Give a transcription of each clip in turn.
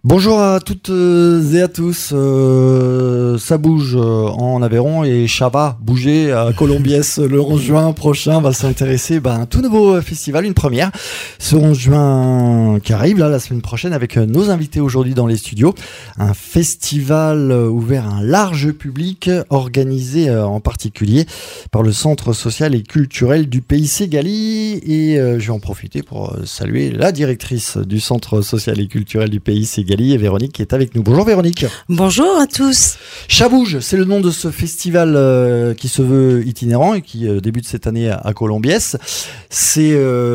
Bonjour à toutes et à tous. Ça bouge en Aveyron et ça va bouger à Colombiès le 11 juin prochain. On va s'intéresser à un tout nouveau festival, une première. Ce 11 juin qui arrive là, la semaine prochaine avec nos invités aujourd'hui dans les studios. Un festival ouvert à un large public organisé en particulier par le Centre social et culturel du Pays Ségali. Et je vais en profiter pour saluer la directrice du Centre social et culturel du Pays Ségali, et Véronique qui est avec nous. Bonjour Véronique. Bonjour à tous. Ça bouge, c'est le nom de ce festival qui se veut itinérant et qui débute cette année à Colombiès. C'est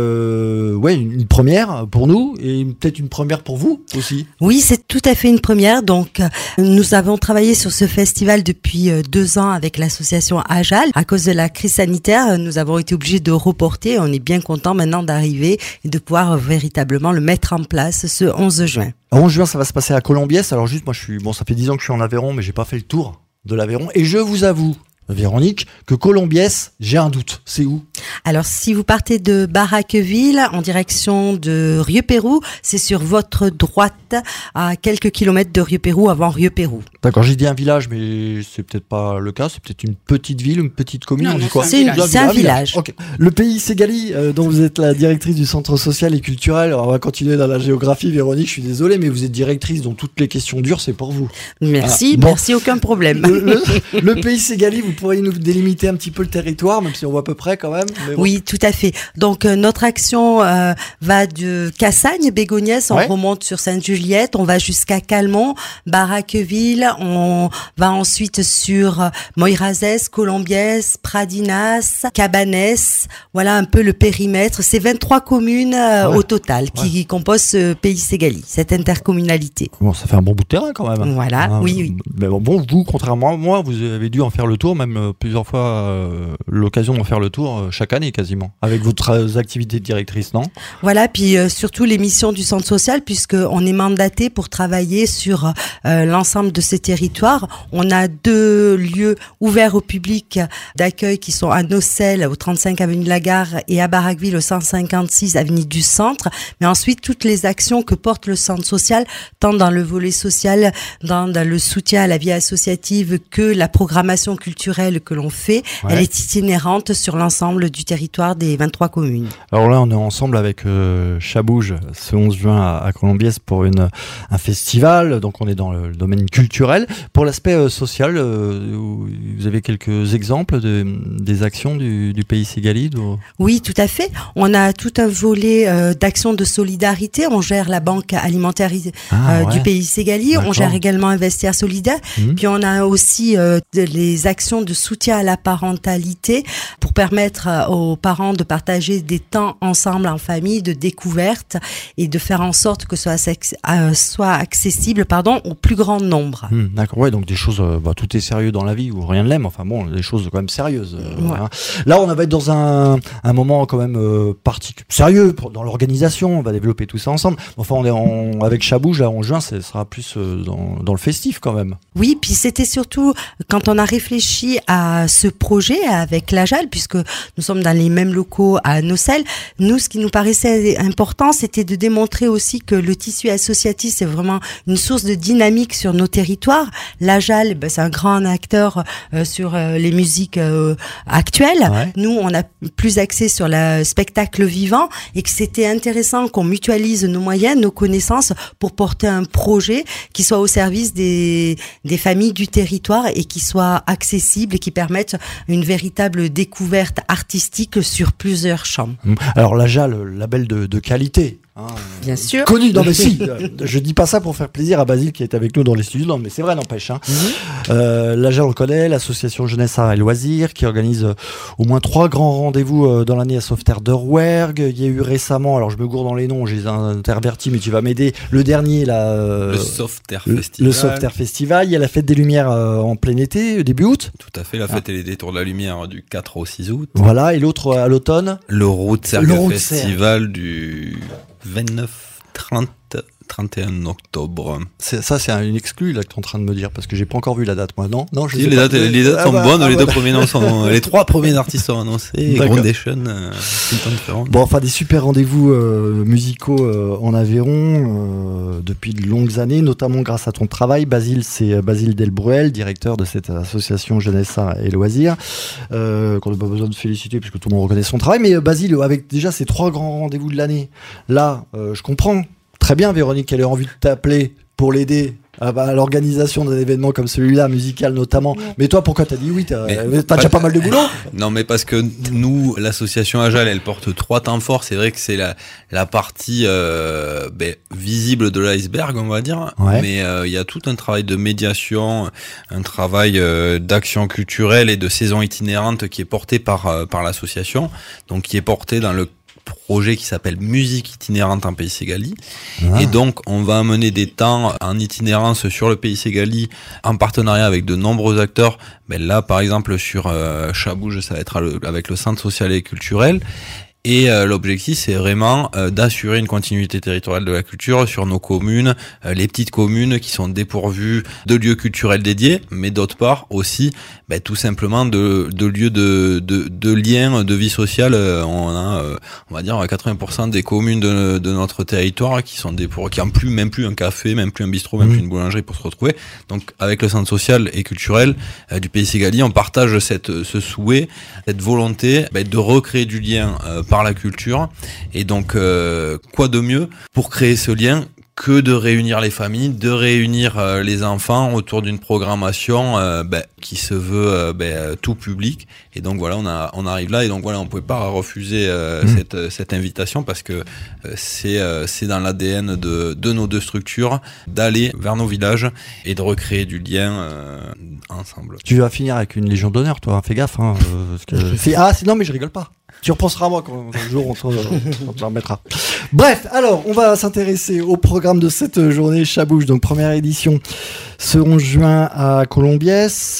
une première pour nous et peut-être une première pour vous aussi. Oui, c'est tout à fait une première. Donc, nous avons travaillé sur ce festival depuis 2 ans avec l'association AJAL. À cause de la crise sanitaire, nous avons été obligés de reporter. On est bien content maintenant d'arriver et de pouvoir véritablement le mettre en place ce 11 juin. Le 11 juin, ça va se passer à Colombiès. Alors juste, moi, ça fait 10 ans que je suis en Aveyron, mais j'ai pas fait le tour de l'Aveyron. Et je vous avoue, Véronique, que Colombiès, j'ai un doute. C'est où ? Alors, si vous partez de Barraqueville en direction de Rieux-Pérou, c'est sur votre droite, à quelques kilomètres de Rieux-Pérou, avant Rieux-Pérou. D'accord, j'ai dit un village, mais c'est peut-être pas le cas. C'est peut-être une petite ville, une petite commune. Non, on dit quoi ? c'est un village. Okay. Le Pays Ségali, dont vous êtes la directrice du Centre social et culturel. Alors, on va continuer dans la géographie. Véronique, je suis désolé, mais vous êtes directrice, donc toutes les questions dures, c'est pour vous. Merci, merci, aucun problème. Le Pays Ségali, vous pourriez nous délimiter un petit peu le territoire, même si on voit à peu près quand même. Mais bon. Oui, tout à fait. Donc, notre action va de Cassagne, Bégoniès, on remonte sur Sainte-Juliette, on va jusqu'à Calmont, Barraqueville, on va ensuite sur Moirazès, Colombiès, Pradinas, Cabanès. Voilà un peu le périmètre. C'est 23 communes au total qui composent ce Pays Ségali, cette intercommunalité. Bon, ça fait un bon bout de terrain quand même. Voilà, oui. Mais bon, vous, contrairement à moi, vous avez dû en faire le tour, même plusieurs fois l'occasion d'en faire le tour chaque année quasiment, avec votre activité de directrice, non ? Voilà, puis surtout les missions du centre social, puisqu'on est mandaté pour travailler sur l'ensemble de ces territoires. On a 2 lieux ouverts au public d'accueil qui sont à Nocelles, au 35 avenue de la Gare, et à Barraqueville, au 156 avenue du Centre. Mais ensuite, toutes les actions que porte le centre social, tant dans le volet social, dans le soutien à la vie associative, que la programmation culturelle que l'on fait, elle est itinérante sur l'ensemble du territoire des 23 communes. Alors là, on est ensemble avec Chabouge ce 11 juin à Colombiès pour un festival. Donc, on est dans le domaine culturel. Pour l'aspect social, vous avez quelques exemples des actions du Pays Ségali ? Oui, tout à fait. On a tout un volet d'actions de solidarité. On gère la banque alimentaire du Pays Ségali. D'accord. On gère également un vestiaire solidaire. Puis, on a aussi les actions de soutien à la parentalité pour permettre aux parents de partager des temps ensemble en famille, de découverte et de faire en sorte que soit accessible au plus grand nombre. D'accord, ouais, donc des choses, tout est sérieux dans la vie ou rien ne l'aime, enfin bon, des choses quand même sérieuses. Hein. Là, on va être dans un moment quand même particulier, sérieux dans l'organisation, on va développer tout ça ensemble. Enfin, avec Chabouge, là, en juin, ça sera plus dans le festif quand même. Oui, puis c'était surtout quand on a réfléchi à ce projet avec l'AJAL, puisque nous sommes dans les mêmes locaux à Nocelles, nous, ce qui nous paraissait important, c'était de démontrer aussi que le tissu associatif, c'est vraiment une source de dynamique sur nos territoires. L'AJAL, c'est un grand acteur sur les musiques actuelles. Ouais. Nous, on a plus axé sur le spectacle vivant et que c'était intéressant qu'on mutualise nos moyens, nos connaissances pour porter un projet qui soit au service des familles du territoire et qui soit accessible et qui permette une véritable découverte artistique sur plusieurs champs. Alors l'AJAL, le label de qualité. Bien sûr. Connu, non mais si, je dis pas ça pour faire plaisir à Basile qui est avec nous dans les studios, non mais c'est vrai, n'empêche. L'AJAL, on le connaît, l'association Jeunesse, Arts et Loisirs, qui organise au moins 3 grands rendez-vous dans l'année à Sauveterre de Rouergue. Il y a eu récemment, alors je me gourde dans les noms, je les ai intervertis, mais tu vas m'aider, le dernier, le Sauveterre Festival. Le Sauveterre Festival, il y a la Fête des Lumières en plein été, début août. Tout à fait, la Fête et les Détours de la Lumière du 4 au 6 août. Voilà, et l'autre à l'automne. Le Route Sergue Festival du 29, 30, 31 octobre. C'est une exclue là que tu es en train de me dire, parce que j'ai pas encore vu la date moi. Non, je sais les pas. dates sont bonnes, les 2 premiers noms sont les 3 premiers artistes sont annoncés. Groundation, Bon, enfin des super rendez-vous musicaux en Aveyron depuis de longues années, notamment grâce à ton travail. Basile, c'est Basile Delbruel, directeur de cette association Jeunesse et Loisirs, qu'on n'a pas besoin de féliciter puisque tout le monde reconnaît son travail. Mais Basile, avec déjà ces 3 grands rendez-vous de l'année, là, je comprends très bien, Véronique, qu'elle ait envie de t'appeler pour l'aider à l'organisation d'un événement comme celui-là, musical notamment. Mais toi, pourquoi t'as dit oui? T'as déjà pas mal de boulot? Non, mais parce que nous, l'association AJAL, elle porte 3 temps forts. C'est vrai que c'est la partie visible de l'iceberg, on va dire. Ouais. Mais il y a tout un travail de médiation, un travail d'action culturelle et de saison itinérante qui est porté par l'association, donc qui est porté dans le projet qui s'appelle Musique itinérante en Pays Ségalie. Et donc, on va amener des temps en itinérance sur le Pays Ségalie en partenariat avec de nombreux acteurs. Là, par exemple, sur Chabouge, ça va être avec le Centre social et culturel. Et l'objectif, c'est vraiment d'assurer une continuité territoriale de la culture sur nos communes, les petites communes qui sont dépourvues de lieux culturels dédiés, mais d'autre part aussi, tout simplement de lieux de liens, de vie sociale. On a, on va dire, 80% des communes de notre territoire qui sont qui n'ont même plus un café, même plus un bistrot, même plus une boulangerie pour se retrouver. Donc, avec le Centre social et culturel du Pays Ségalie, on partage ce souhait, cette volonté de recréer du lien par la culture. Et donc, quoi de mieux pour créer ce lien que de réunir les familles, de réunir les enfants autour d'une programmation qui se veut tout public. Et donc voilà, on arrive là, et donc voilà, on pouvait pas refuser cette invitation, parce que c'est dans l'ADN de nos 2 structures d'aller vers nos villages et de recréer du lien ensemble. Tu vas finir avec une Légion d'honneur, toi, fais gaffe. Parce que non, mais je rigole pas. Tu repenseras à moi quand un jour on te remettra. Bref, alors on va s'intéresser au programme de cette journée Chabouge, donc première édition, ce 11 juin à Colombiès.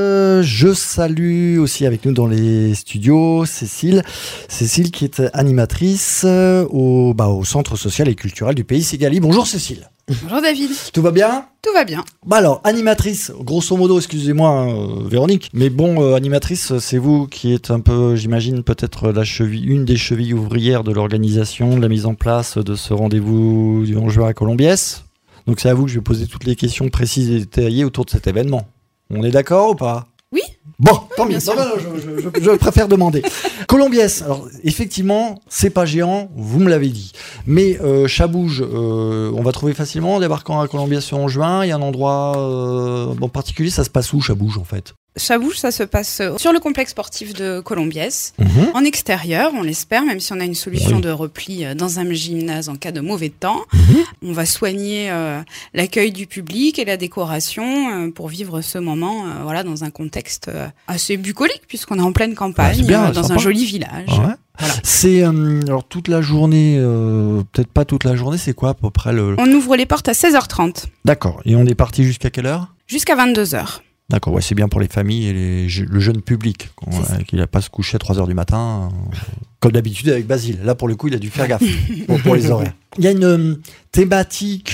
Je salue aussi avec nous dans les studios Cécile qui est animatrice au Centre social et culturel du Pays Ségalie. Bonjour Cécile. Bonjour David. Tout va bien ? Tout va bien. Alors, animatrice, grosso modo, excusez-moi Véronique, mais bon, animatrice, c'est vous qui êtes un peu, j'imagine, peut-être une des chevilles ouvrières de l'organisation, de la mise en place de ce rendez-vous du 11 juin à Colombiès. Donc c'est à vous que je vais poser toutes les questions précises et détaillées autour de cet événement. On est d'accord ou pas ? Oui. Bon, tant mieux. Je préfère demander. Colombiès, alors effectivement, c'est pas géant, vous me l'avez dit. Mais Chabouge, on va trouver facilement en débarquant à Colombiès en juin. Il y a un endroit en particulier, ça se passe où Chabouge en fait ? Chabouge, ça se passe sur le complexe sportif de Colombiès, en extérieur, on l'espère, même si on a une solution de repli dans un gymnase en cas de mauvais temps. On va soigner l'accueil du public et la décoration pour vivre ce moment dans un contexte assez bucolique, puisqu'on est en pleine campagne, dans un joli village. Ah ouais. Voilà. C'est alors toute la journée, peut-être pas toute la journée, c'est quoi à peu près On ouvre les portes à 16h30. D'accord, et on est parti jusqu'à quelle heure ? Jusqu'à 22h. D'accord, ouais, c'est bien pour les familles et le jeune public, qu'il n'a pas se coucher à 3h du matin, comme d'habitude avec Basile. Là, pour le coup, il a dû faire gaffe pour les horaires. Il y a une thématique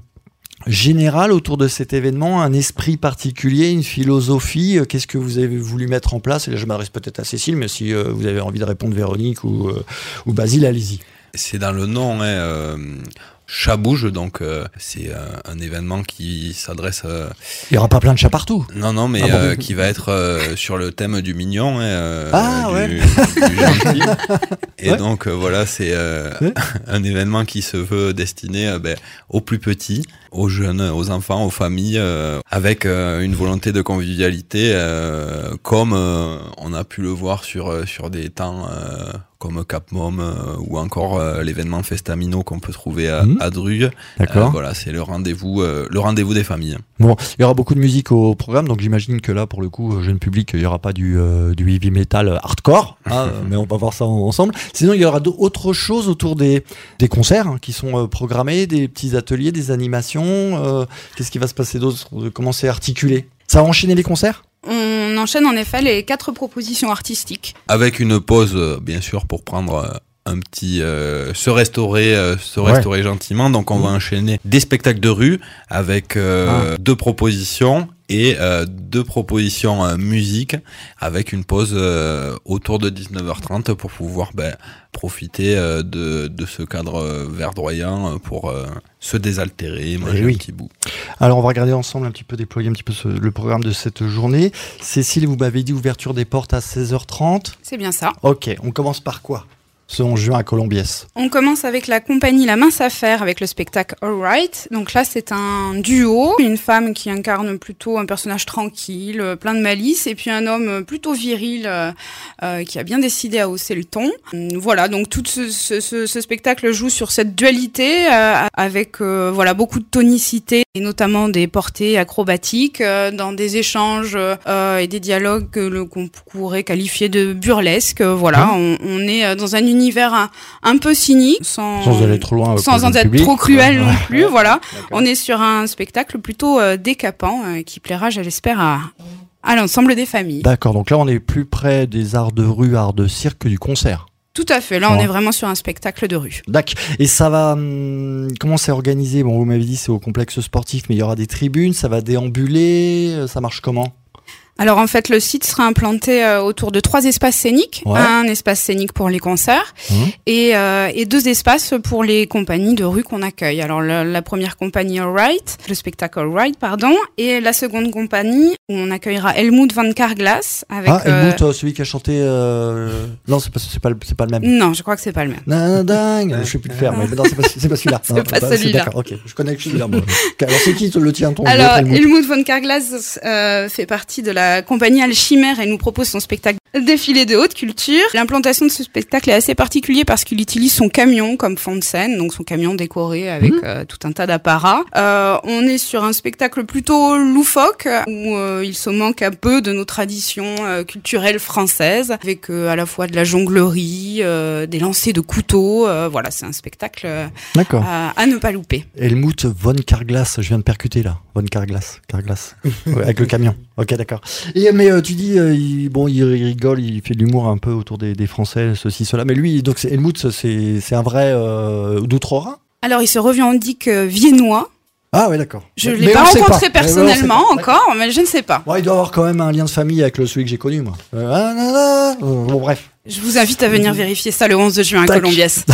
générale autour de cet événement, un esprit particulier, une philosophie. Qu'est-ce que vous avez voulu mettre en place ? Et là, je m'adresse peut-être à Cécile, mais si vous avez envie de répondre, Véronique ou Basile, allez-y. C'est dans le nom, Chabouge, donc c'est un événement qui s'adresse... Il n'y aura pas plein de chats partout. Non, mais qui va être sur le thème du mignon, du gentil. Et donc voilà, c'est un événement qui se veut destiné aux plus petits, aux jeunes, aux enfants, aux familles, avec une volonté de convivialité, comme on a pu le voir sur des temps... comme Cap Mom ou encore l'événement Festamino qu'on peut trouver à Drugue. D'accord. Voilà, c'est le rendez-vous des familles. Bon, il y aura beaucoup de musique au programme, donc j'imagine que là, pour le coup, jeune public, il n'y aura pas du heavy metal hardcore, mais on va voir ça ensemble. Sinon, il y aura autre chose autour des concerts qui sont programmés, des petits ateliers, des animations. Qu'est-ce qui va se passer d'autre ? Comment c'est articulé ? Ça va enchaîner les concerts ? On enchaîne en effet les 4 propositions artistiques. Avec une pause, bien sûr, pour prendre se restaurer gentiment. Donc on va enchaîner des spectacles de rue avec 2 propositions et 2 propositions musique avec une pause autour de 19h30 pour pouvoir profiter de ce cadre verdoyant pour se désaltérer, manger un petit bout. Alors on va regarder ensemble déployer un petit peu le programme de cette journée. Cécile, vous m'avez dit ouverture des portes à 16h30. C'est bien ça. Ok, on commence par quoi ? Ce 11 juin à Colombiès. On commence avec la compagnie La Mince Affaire avec le spectacle All Right. Donc là, c'est un duo. Une femme qui incarne plutôt un personnage tranquille, plein de malice, et puis un homme plutôt viril qui a bien décidé à hausser le ton. Voilà, donc tout ce spectacle joue sur cette dualité avec beaucoup de tonicité et notamment des portées acrobatiques dans des échanges et des dialogues qu'on pourrait qualifier de burlesques. On est dans un univers un peu cynique, sans aller trop loin, sans en être trop cruel non plus. Voilà, on est sur un spectacle plutôt décapant qui plaira, je l'espère, à l'ensemble des familles. D'accord, donc là on est plus près des arts de rue, arts de cirque que du concert. Tout à fait, là on est vraiment sur un spectacle de rue. D'accord, et ça va, comment c'est organisé ? Bon, vous m'avez dit c'est au complexe sportif, mais il y aura des tribunes, ça va déambuler, ça marche comment ? Alors en fait, le site sera implanté autour de 3 espaces scéniques. Un espace scénique pour les concerts et 2 espaces pour les compagnies de rue qu'on accueille. Alors la première compagnie All Right, le spectacle All Right, et la seconde compagnie où on accueillera Helmut van Carglass avec Helmut, celui qui a chanté non, c'est pas le même. Non, je crois que c'est pas le même. Dingue, je sais plus le faire, mais non, c'est pas celui-là. C'est pas celui-là. D'accord, OK, je connais que celui-là moi. Alors c'est qui le tien ton? Alors Helmut van Carglass fait partie de la compagnie Alchimère et nous propose son spectacle Défilé de haute culture. L'implantation de ce spectacle est assez particulier parce qu'il utilise son camion comme fond de scène, donc son camion décoré avec tout un tas d'apparats. On est sur un spectacle plutôt loufoque où il se manque un peu de nos traditions culturelles françaises avec à la fois de la jonglerie, des lancers de couteaux. Voilà, c'est un spectacle à ne pas louper. Helmut von Carglass, je viens de percuter là. Von Carglass. Ouais, avec le camion. Ok, d'accord. Mais tu dis, il rigole, il fait de l'humour un peu autour des Français, ceci, cela. Mais lui, donc Helmut, c'est un vrai d'outre-Rhin. Alors, il se revendique viennois. Ah ouais, d'accord. Je ne l'ai pas rencontré personnellement encore, mais je ne sais pas. Ouais, il doit avoir quand même un lien de famille avec celui que j'ai connu, moi. Bon, bref. Je vous invite à venir vérifier ça le 11 juin à Colombiès.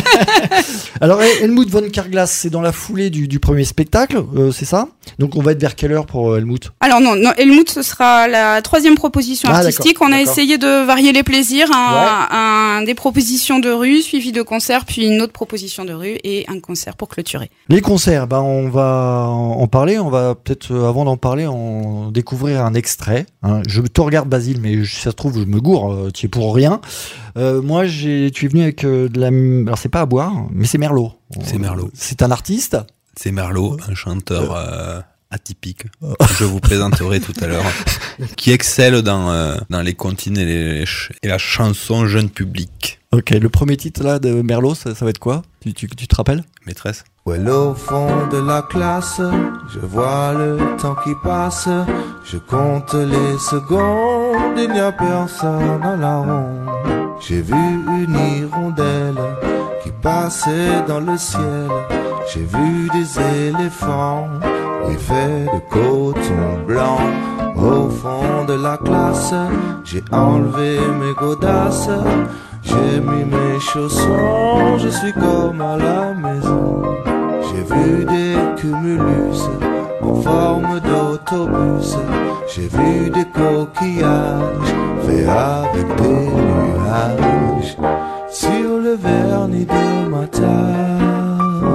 Alors, Helmut von Carglass, c'est dans la foulée du premier spectacle, c'est ça ? Donc, on va être vers quelle heure pour Helmut ? Alors non, Helmut, ce sera la 3e proposition artistique. On a essayé de varier les plaisirs. Des propositions de rue, suivies de concerts, puis une autre proposition de rue et un concert pour clôturer. Les concerts, on va en parler. On va peut-être, avant d'en parler, en découvrir un extrait. Je te regarde, Basile, mais si ça se trouve, je me gourre. Tu es pour rien. Moi, tu es venu avec de la... Alors, c'est pas à boire, mais c'est Merlot. C'est Merlot. C'est un artiste. C'est Merlot, un chanteur atypique que je vous présenterai tout à l'heure, qui excelle dans les comptines et la chanson jeune public. Ok, le premier titre là de Merlot, ça va être quoi ? Tu te rappelles ? Maîtresse. Well, au fond de la classe, je vois le temps qui passe, je compte les secondes, il n'y a personne à la ronde. J'ai vu une hirondelle qui passait dans le ciel, j'ai vu des éléphants, oui, faits de coton blanc. Au fond de la classe, j'ai enlevé mes godasses, j'ai mis mes chaussons, je suis comme à la maison. J'ai vu des cumulus en forme d'autobus, j'ai vu des coquillages faits avec des nuages sur le vernis de ma table.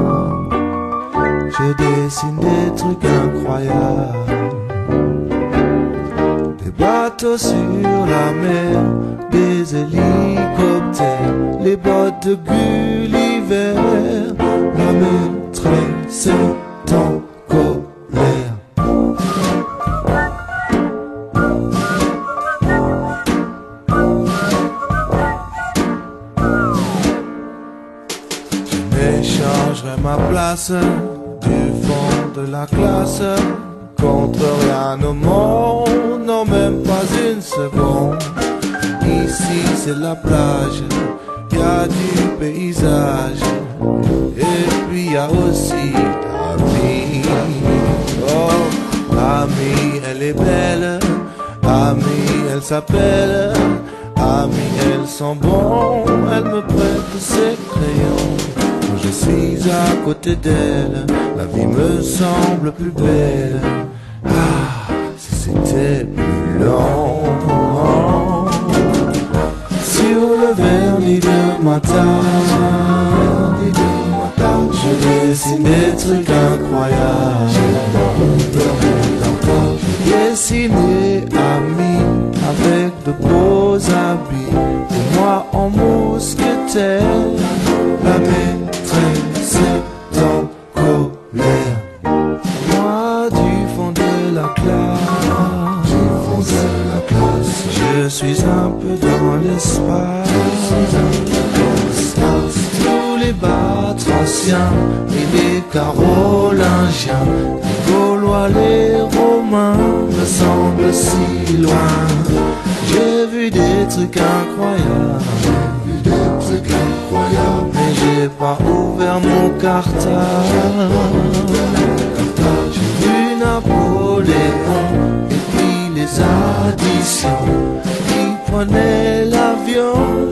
Je dessine des trucs incroyables, des bateaux sur la mer, des hélicoptères, les bottes de Gulliver. La maîtresse est en colère. Je m'échangerai ma place du fond de la classe contre rien au monde, non même pas une seconde. Ici c'est la plage, y a du paysage. Et puis y a aussi Ami. Oh, Ami, elle est belle. Ami, elle s'appelle Ami, elle sent bon. Elle me prête ses crayons. Quand je suis à côté d'elle, la vie me semble plus belle. Ah, si c'était plus long. Sur le vernis de ma table, je dessine des trucs incroyables. J'ai dessiné Ami avec de beaux habits, et moi en mousquetaire. La maîtresse est en colère. Moi du fond de la classe, je suis un peu dans l'espace. Tous les batraciens et les carolingiens, les Gaulois, les Romains me semblent si loin. J'ai vu des trucs incroyables, mais j'ai pas ouvert mon cartable. J'ai vu Napoléon et puis les additions qui prenaient l'avion.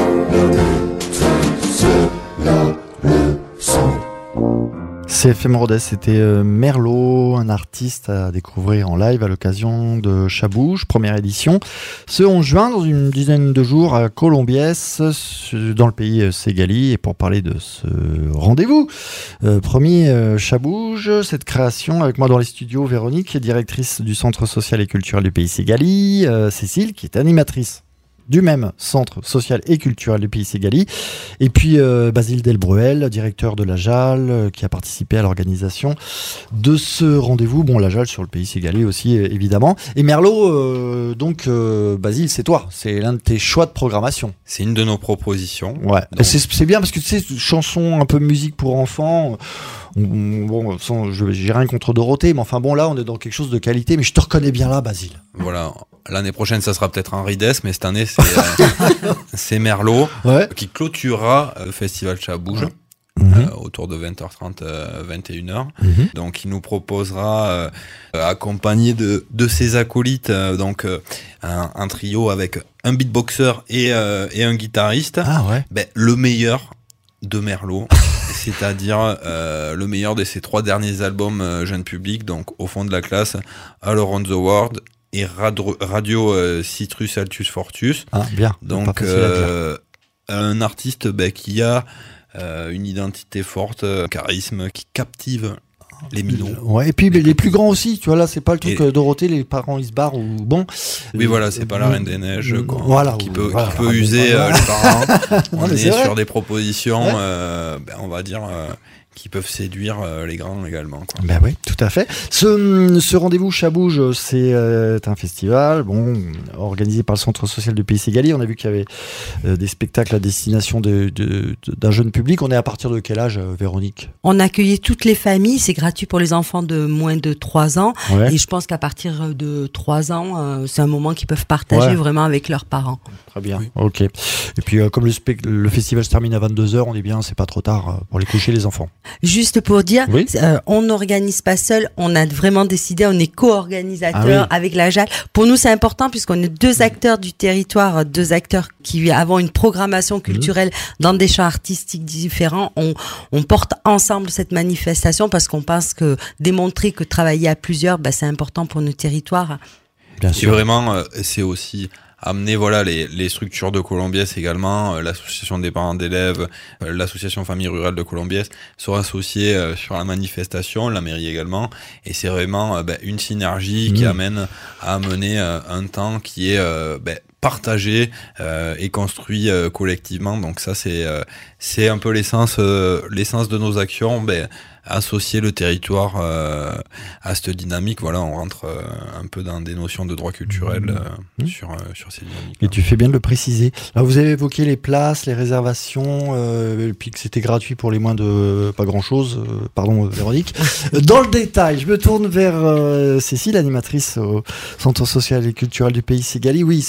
CFM Rodez, c'était Merlot, un artiste à découvrir en live à l'occasion de Chabouge, première édition, ce 11 juin, dans une dizaine de jours à Colombiès, dans le pays Ségali. Et pour parler de ce rendez-vous, premier Chabouge, cette création, avec moi dans les studios, Véronique, directrice du Centre social et culturel du pays Ségali, Cécile, qui est animatrice du même centre social et culturel du pays Ségali, et puis Basile Delbruel, directeur de la JAL, qui a participé à l'organisation de ce rendez-vous. Bon, la JAL sur le pays Ségali aussi, évidemment. Et Merlot, donc Basile, c'est toi, c'est l'un de tes choix de programmation. C'est une de nos propositions. Ouais. C'est bien parce que tu sais, chanson un peu musique pour enfants. Bon, j'ai rien contre Dorothée, mais enfin bon, là, on est dans quelque chose de qualité. Mais je te reconnais bien là, Basile. Voilà. L'année prochaine, ça sera peut-être Henri Dess, mais cette année, c'est Merlot, ouais, qui clôturera le festival Chabouge. Autour de 20h30, 21h. Donc, il nous proposera, accompagné de ses acolytes, donc un trio avec un beatboxer et un guitariste. Ah ouais. Ben, le meilleur de Merlot, c'est-à-dire le meilleur de ses 3 derniers albums jeune public, donc Au fond de la classe, All Around the World et Radio Citrus Altus Fortus. Ah, bien. Donc un artiste qui a une identité forte, charisme, qui captive les minots. Ouais, et puis les plus grands aussi, tu vois, là c'est pas le truc Dorothée, les parents ils se barrent ou bon. Oui, voilà, c'est pas la Reine des Neiges voilà, qui peut user les parents. On est sur des propositions, on va dire, qui peuvent séduire les grands également, quoi. Ben oui, tout à fait. Ce rendez-vous Chabouge, c'est un festival, bon, organisé par le Centre social du pays Ségali. On a vu qu'il y avait des spectacles à destination d'un jeune public. On est à partir de quel âge, Véronique ? On accueillait toutes les familles, c'est gratuit pour les enfants de moins de 3 ans. Ouais. Et je pense qu'à partir de 3 ans, c'est un moment qu'ils peuvent partager vraiment avec leurs parents. Très bien, oui. Ok. Et puis comme le festival se termine à 22h, on est bien, c'est pas trop tard pour les coucher les enfants. Juste pour dire, oui, on n'organise pas seul, on a vraiment décidé, on est co-organisateur avec la JAL. Pour nous, c'est important puisqu'on est 2 acteurs du territoire, 2 acteurs qui avons une programmation culturelle dans des champs artistiques différents. On porte ensemble cette manifestation parce qu'on pense que démontrer que travailler à plusieurs, c'est important pour nos territoires. Bien sûr. Et vraiment, c'est aussi amener les structures de Colombiès également, l'association des parents d'élèves, l'association famille rurale de Colombiès sont associés sur la manifestation, la mairie également, et c'est vraiment une synergie qui amène à mener un temps qui est partagé et construit collectivement. Donc ça c'est un peu l'essence de nos actions, associer le territoire à cette dynamique. Voilà, on rentre un peu dans des notions de droit culturel sur ces dynamiques. Et tu fais bien de le préciser. Alors, vous avez évoqué les places, les réservations, et puis que c'était gratuit pour les moins de pas grand-chose. Pardon, Véronique. Dans le détail, je me tourne vers Cécile, animatrice au Centre social et culturel du pays Ségali. Oui, Cécile,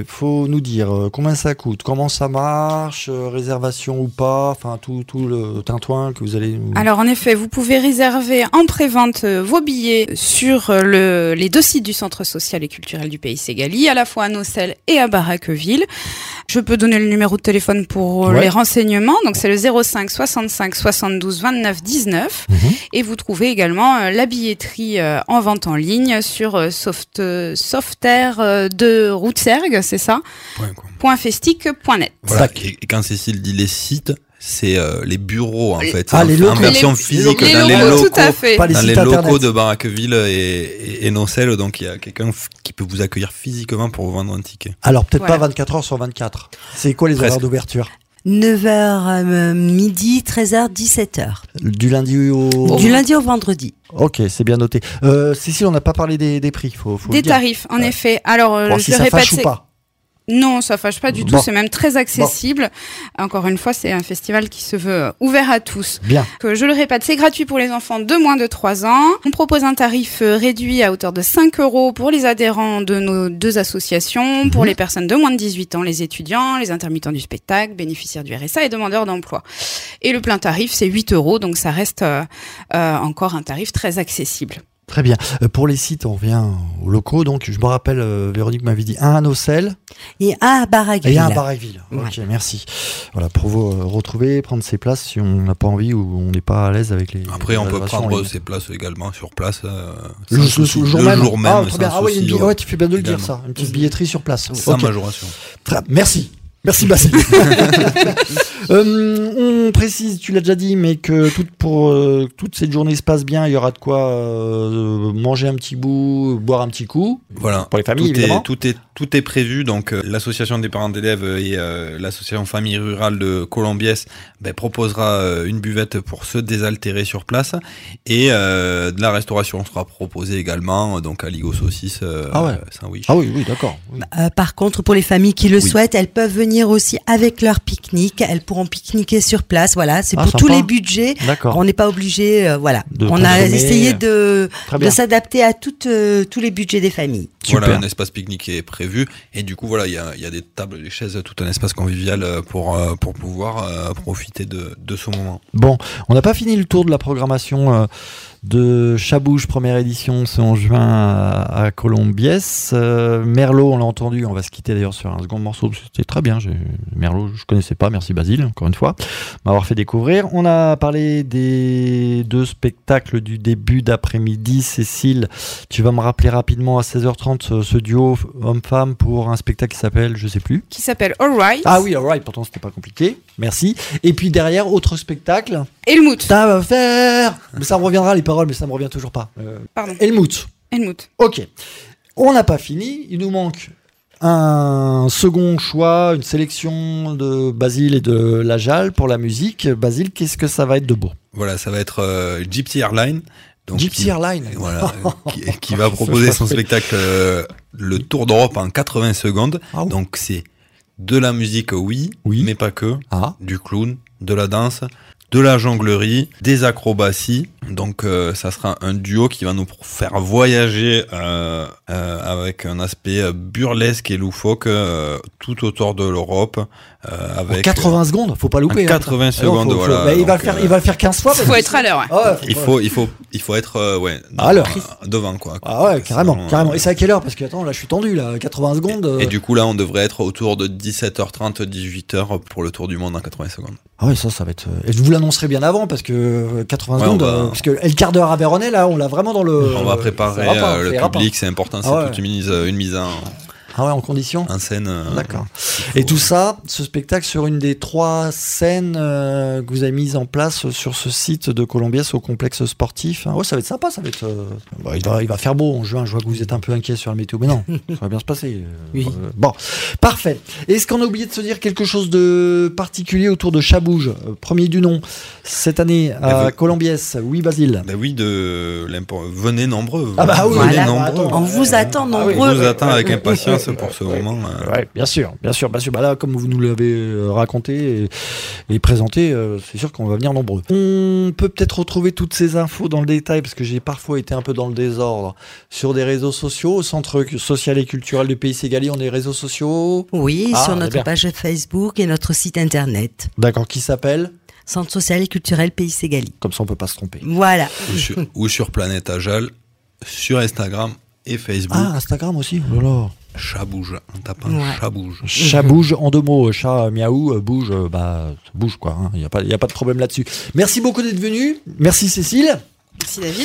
faut nous dire combien ça coûte, comment ça marche, réservation ou pas, enfin tout le tintouin que vous allez nous... Alors en effet, vous pouvez réserver en pré-vente vos billets sur les 2 sites du Centre social et culturel du Pays Ségali, à la fois à Nocelles et à Barraqueville. Je peux donner le numéro de téléphone pour les renseignements. Donc c'est le 05 65 72 29 19. Et vous trouvez également la billetterie en vente en ligne sur Softair de Routsergue, c'est ça ? .festic.net. Voilà. Et quand Cécile dit les sites, c'est les bureaux en fait. Les locaux. En version physique les dans les locaux, locaux, tout à fait. Pas les dans sites les locaux internet. de Barraqueville et Nocelles. Donc il y a quelqu'un qui peut vous accueillir physiquement pour vous vendre un ticket. Alors peut-être Voilà. pas 24 heures sur 24. C'est quoi les Presque. horaires d'ouverture ? 9h midi, 13h, 17h. Du lundi au... Du lundi au vendredi. Ok, c'est bien noté. Cécile, on n'a pas parlé des prix, faut Des le dire. tarifs, en effet. Alors, Voir je si le ça répète, fâche ou pas. Non, ça fâche pas du tout. Bon. C'est même très accessible. Encore une fois, c'est un festival qui se veut ouvert à tous. Bien. Je le répète, c'est gratuit pour les enfants de moins de 3 ans. On propose un tarif réduit à hauteur de 5 € pour les adhérents de nos 2 associations, pour les personnes de moins de 18 ans, les étudiants, les intermittents du spectacle, bénéficiaires du RSA et demandeurs d'emploi. Et le plein tarif, c'est 8 €, donc ça reste encore un tarif très accessible. Très bien. Pour les sites, on revient aux locaux. Donc, je me rappelle, Véronique m'avait dit un à Nocelles Et un à Barraqueville. et un à Barraqueville. Ok, merci. Voilà, pour vous retrouver, prendre ses places si on n'a pas envie ou on n'est pas à l'aise avec les. Après, on peut réservations en prendre ligne. ses places également sur place. Le sans souci. jour Le même. jour même. Ah, très bien. sans Ah oui, souci, ouais, tu fais bien de le dire, également. ça. Une petite billetterie sur place. Sans Ok. majoration. Merci. Merci Basile. On précise, tu l'as déjà dit, mais que toute cette journée se passe bien. Il y aura de quoi manger un petit bout, boire un petit coup. Voilà. Pour les familles, évidemment. Tout est prévu. Donc, l'association des parents d'élèves et l'association famille rurale de Colombiès proposera une buvette pour se désaltérer sur place. Et de la restauration sera proposée également. Donc, à Ligo Saucisse, sandwich. Ah oui, d'accord. Oui. Par contre, pour les familles qui le Oui. souhaitent, elles peuvent venir aussi avec leur pique-nique. Elles pourront pique-niquer sur place. Voilà, c'est pour sympa. tous les budgets. D'accord. On n'est pas obligé. Voilà, De on a consommer. essayé de Très bien. s'adapter à tous les budgets des familles. Super. Voilà, un espace pique-nique est prévu. Et du coup, voilà, il y a des tables, des chaises, tout un espace convivial pour pouvoir profiter de ce moment. Bon, on n'a pas fini le tour de la programmation de Chabouge, première édition, c'est en juin à Colombiès. Merlot, on l'a entendu, on va se quitter d'ailleurs sur un second morceau, c'était très bien. Merlot, je connaissais pas, merci Basile, encore une fois, m'avoir fait découvrir. On a parlé des 2 spectacles du début d'après-midi. Cécile, tu vas me rappeler rapidement à 16h30 ce duo homme-femme pour un spectacle qui s'appelle, je sais plus. Qui s'appelle All Right. Ah oui, alright, pourtant c'était pas compliqué, merci. Et puis derrière, autre spectacle. Helmut. Ça va faire. Mais ça me reviendra les paroles, mais ça me revient toujours pas. Pardon. Helmut. Helmut. Ok. On n'a pas fini. Il nous manque un second choix, une sélection de Basile et de Lajal pour la musique. Basile, qu'est-ce que ça va être de beau? Voilà, ça va être Gypsy Airline. Donc, Gypsy Airline. Voilà, qui va proposer son spectacle le Tour d'Europe en 80 secondes. Ah oui. Donc c'est de la musique, oui, mais pas que. Ah. Du clown, de la danse, de la jonglerie, des acrobaties. Donc ça sera un duo qui va nous faire voyager avec un aspect burlesque et loufoque tout autour de l'Europe. Avec En 80 secondes, faut pas louper. 80 hein. secondes, Alors, voilà. bah, il va Donc, le faire 15 fois. Il faut être à l'heure. Ouais. Ah ouais, il faut être À l'heure. devant quoi. Ah ouais, carrément, Sinon, carrément. Et c'est à quelle heure? Parce que attends, là je suis tendu là, 80 secondes. Et du coup là on devrait être autour de 17h30, 18h pour le tour du monde en 80 secondes. Ah ouais, ça va être. Et je vous l'annoncerai bien avant parce que 80 Ouais, secondes, on va- parce que le quart d'heure à Véronais là, on l'a vraiment dans le. On va préparer ça ira pas, ça le ira pas. public, c'est important, c'est Ah ouais. toute une mise Ah ouais, en condition. en scène. D'accord. Et tout ça, ce spectacle sur une des 3 scènes que vous avez mises en place sur ce site de Colombiès au complexe sportif. Ouais, ça va être sympa, ça va être. Il va faire beau en juin. Je vois que vous êtes un peu inquiet sur la météo, mais non, ça va bien se passer. Oui. Bon, parfait. Est-ce qu'on a oublié de se dire quelque chose de particulier autour de Chabouge, premier du nom, cette année à oui. Colombiès? Oui, Basile. Bah oui, venez nombreux. Ah bah oui, venez Voilà. nombreux. On vous attend Ah oui. On nombreux. vous attend avec impatience chance pour ce moment. Ouais, bien sûr. Bah là, comme vous nous l'avez raconté et présenté, c'est sûr qu'on va venir nombreux. On peut peut-être retrouver toutes ces infos dans le détail, parce que j'ai parfois été un peu dans le désordre, sur des réseaux sociaux, au Centre social et culturel du Pays Ségalie, on a des réseaux sociaux. Oui, sur notre page Facebook et notre site internet. D'accord, qui s'appelle Centre social et culturel Pays Ségalie. Comme ça, on peut pas se tromper. Voilà. Ou sur Planète Ajal, sur Instagram et Facebook. Ah, Instagram aussi. Voilà. Chat bouge, en tapant chat bouge. Chat bouge en 2 mots. Chat miaou, bouge, ça bouge quoi. Il y a pas de problème là-dessus. Merci beaucoup d'être venu. Merci Cécile. Merci David.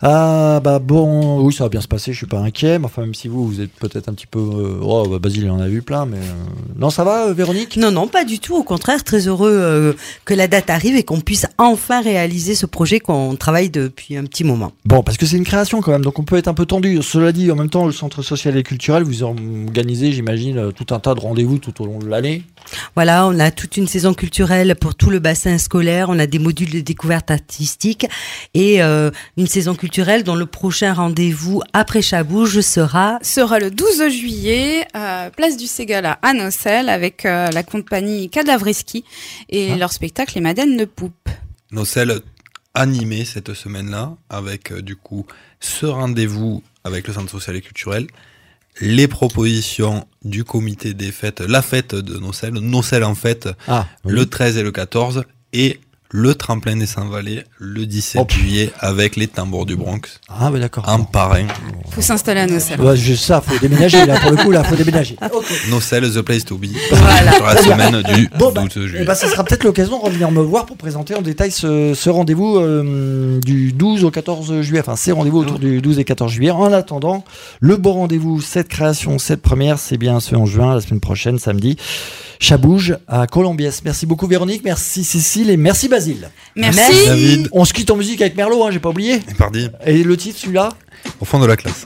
Bon, oui, ça va bien se passer, je suis pas inquiet, mais enfin, même si vous êtes peut-être un petit peu... Basile, il en a vu plein, mais... Non, ça va, Véronique ? Non, pas du tout, au contraire, très heureux que la date arrive et qu'on puisse enfin réaliser ce projet qu'on travaille depuis un petit moment. Bon, parce que c'est une création quand même, donc on peut être un peu tendu. Cela dit, en même temps, le Centre social et culturel, vous organisez, j'imagine, tout un tas de rendez-vous tout au long de l'année. Voilà, on a toute une saison culturelle pour tout le bassin scolaire, on a des modules de découverte artistique et une saison culturelle dont le prochain rendez-vous après Chabouge sera le 12 juillet, place du Ségala à Nocelles, avec la compagnie Cadavreski et leur spectacle Les Madeleines de Poupe. Nocelles animé cette semaine-là, avec du coup ce rendez-vous avec le Centre social et culturel, les propositions du comité des fêtes, la fête de Nocelles en fête, le 13 et le 14, et le tremplin des Saint-Valais le 17 juillet avec les tambours du Bronx. Ah, mais d'accord. En parrain. Faut s'installer à Nocelles. Ouais, faut déménager là, pour le coup, faut déménager. Okay. Nocelles, the place to be. Voilà. Sur la semaine du 12 juillet. Ça sera peut-être l'occasion de revenir me voir pour présenter en détail ce rendez-vous du 12 au 14 juillet. Enfin, ces rendez-vous autour du 12 et 14 juillet. En attendant, le beau rendez-vous, cette création, cette première, c'est bien ce en juin, la semaine prochaine, samedi. Chabouge à Colombiès. Merci beaucoup Véronique, merci Cécile et merci Basile. Merci David. On se quitte en musique avec Merlot, j'ai pas oublié. Et pardi. Et le titre celui-là ? Au fond de la classe.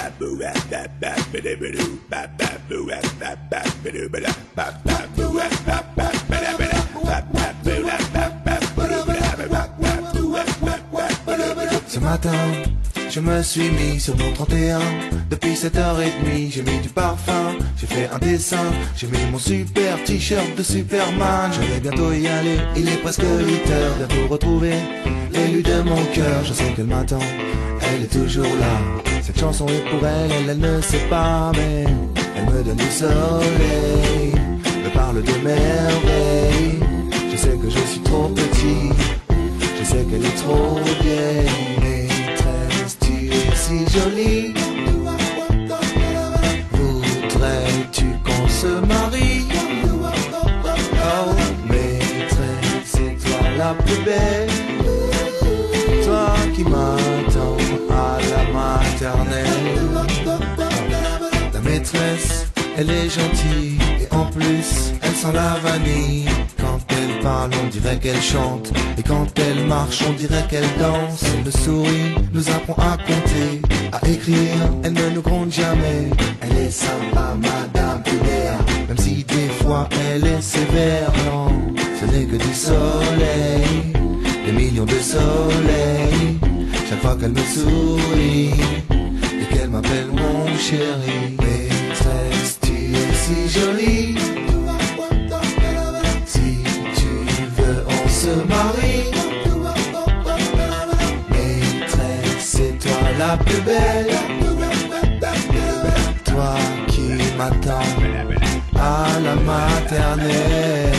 Ce matin, je me suis mis sur mon 31. Depuis 7h30, j'ai mis du parfum, j'ai fait un dessin, j'ai mis mon super t-shirt de Superman. Je vais bientôt y aller, il est presque 8h, bientôt retrouver l'élu de mon cœur. Je sais que le matin, elle est toujours là. Cette chanson est pour elle, elle ne sait pas, mais elle me donne du soleil, me parle de merveilles. Je sais que je suis trop petit, je sais qu'elle est trop vieille. Maîtresse, tu es si jolie, voudrais-tu qu'on se marie? Oh maîtresse, c'est toi la plus belle, toi qui m'attends à la maternelle. Ta maîtresse, elle est gentille et en plus elle sent la vanille. Quand elle parle on dirait qu'elle chante, et quand elle marche on dirait qu'elle danse. Elle nous sourit, nous apprend à compter, à écrire, elle ne nous gronde jamais. Elle est sympa, Madame Pubert, même si des fois elle est sévère. Non, ce n'est que du soleil, des millions de soleils, chaque fois qu'elle me sourit et qu'elle m'appelle mon chéri. Maîtresse, tu es si jolie, si tu veux on se marie. Maîtresse, c'est toi la plus belle, toi qui m'attends à la maternelle.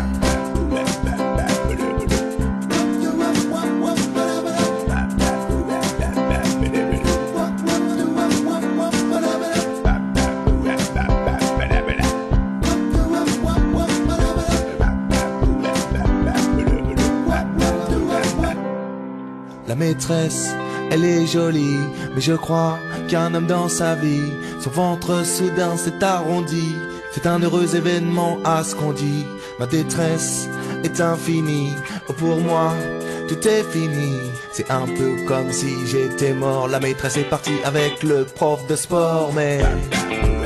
La maîtresse, elle est jolie, mais je crois qu'un homme dans sa vie, son ventre soudain s'est arrondi. C'est un heureux événement à ce qu'on dit. Ma détresse est infinie, oh pour moi tout est fini. C'est un peu comme si j'étais mort. La maîtresse est partie avec le prof de sport, mais